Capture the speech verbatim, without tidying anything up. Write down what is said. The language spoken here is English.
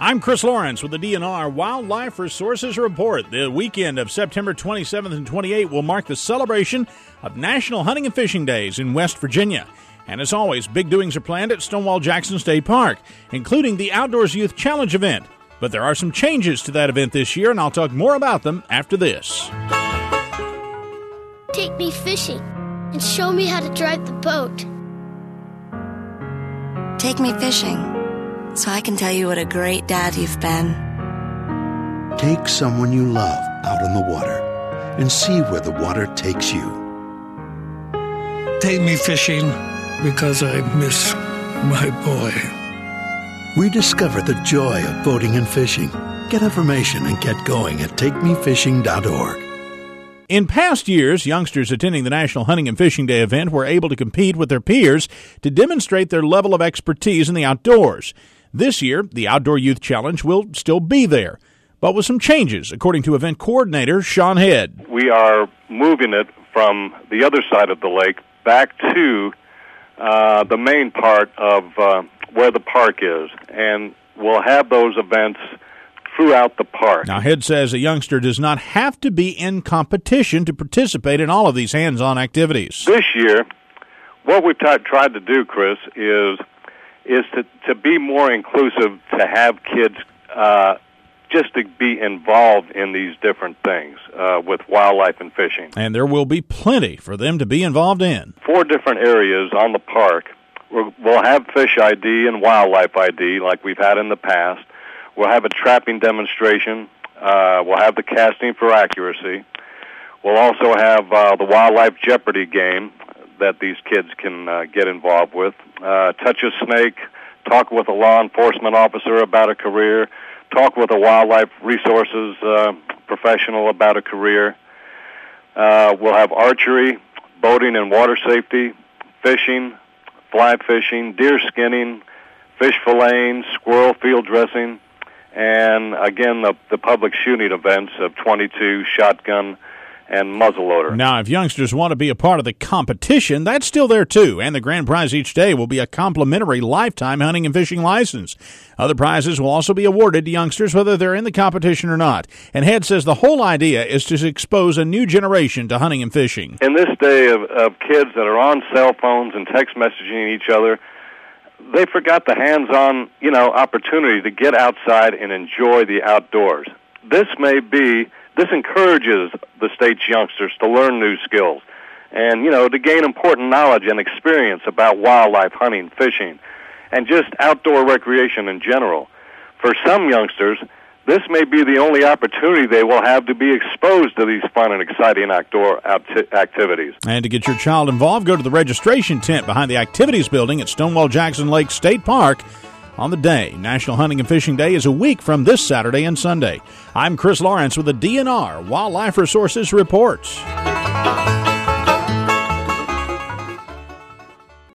I'm Chris Lawrence with the D N R Wildlife Resources Report. The weekend of September twenty-seventh and twenty-eighth will mark the celebration of National Hunting and Fishing Days in West Virginia. And as always, big doings are planned at Stonewall Jackson State Park, including the Outdoors Youth Challenge event. But there are some changes to that event this year, and I'll talk more about them after this. Take me fishing and show me how to drive the boat. Take me fishing so I can tell you what a great dad you've been. Take someone you love out on the water and see where the water takes you. Take me fishing because I miss my boy. Rediscover the joy of boating and fishing. Get information and get going at take me fishing dot org. In past years, youngsters attending the National Hunting and Fishing Day event were able to compete with their peers to demonstrate their level of expertise in the outdoors. This year, the Outdoor Youth Challenge will still be there, but with some changes, according to event coordinator Sean Head. We are moving it from the other side of the lake back to uh, the main part of uh, where the park is, and we'll have those events throughout the park. Now, Head says a youngster does not have to be in competition to participate in all of these hands-on activities. This year, what we've t- tried to do, Chris, is is to, to be more inclusive, to have kids uh, just to be involved in these different things uh, with wildlife and fishing. And there will be plenty for them to be involved in. Four different areas on the park. We're, we'll have fish I D and wildlife I D like we've had in the past. We'll have a trapping demonstration. Uh, we'll have the casting for accuracy. We'll also have uh, the Wildlife Jeopardy game that these kids can uh, get involved with. Uh, touch a snake, talk with a law enforcement officer about a career, talk with a wildlife resources uh, professional about a career. Uh, we'll have archery, boating and water safety, fishing, fly fishing, deer skinning, fish filleting, squirrel field dressing, and again the, the public shooting events of twenty-two, shotgun, and muzzleloader. Now, if youngsters want to be a part of the competition, that's still there too, and the grand prize each day will be a complimentary lifetime hunting and fishing license. Other prizes will also be awarded to youngsters whether they're in the competition or not. And Head says the whole idea is to expose a new generation to hunting and fishing. In this day of, of kids that are on cell phones and text messaging each other, they forgot the hands-on, you know, opportunity to get outside and enjoy the outdoors. This may be, this encourages the state's youngsters to learn new skills and, you know, to gain important knowledge and experience about wildlife, hunting, fishing, and just outdoor recreation in general. For some youngsters, this may be the only opportunity they will have to be exposed to these fun and exciting outdoor act- activities. And to get your child involved, go to the registration tent behind the Activities Building at Stonewall Jackson Lake State Park on the day. National Hunting and Fishing Day is a week from this Saturday and Sunday. I'm Chris Lawrence with the D N R Wildlife Resources Report.